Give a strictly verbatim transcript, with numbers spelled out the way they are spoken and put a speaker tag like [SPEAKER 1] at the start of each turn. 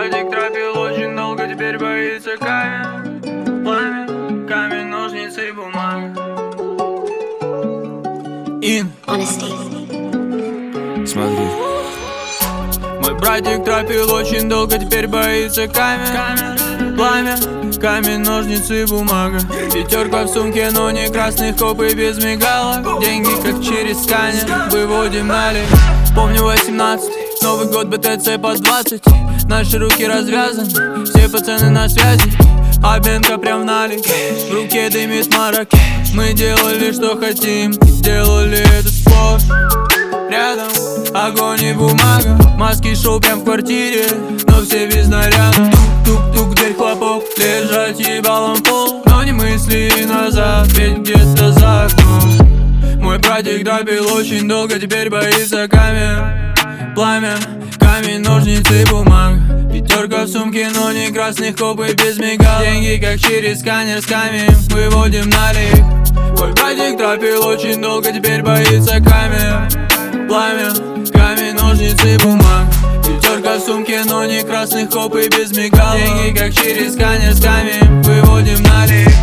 [SPEAKER 1] братик тропил очень долго, теперь боится камень. Пламя, камень, ножницы, бумага. Ин, смотри. Мой братик тропил очень долго, теперь боится камень. Камень, пламя, камень, ножницы, бумага. Пятерка в сумке, но не красных коп и без мигалок. Деньги как через сканер, выводим налик. Помню восемнадцатый, Новый год, БТЦ по двадцать. Наши руки развязаны, все пацаны на связи. А бенка прям в налик, в руке дымит маракеш. Мы делали что хотим, делали это сплошь. Рядом огонь и бумага, маски шоу прям в квартире, но все без наряда. Тук-тук-тук, дверь хлопок, лежать ебалом пол. Но не мысли назад, ведь где-то за окном. Мой братик тропил очень долго, теперь боится камень. Пламя, камень, ножницы, бумага. Пятерка в сумке, но не красных коп и без мигал. Деньги как через сканер с камень, выводим налик. Мой братик тропил очень долго, теперь боится камень. Пламя, камень, ножницы, бумага. Пятерка в сумке, но не красных коп и без мигал. Деньги как через сканер с камень, выводим налик.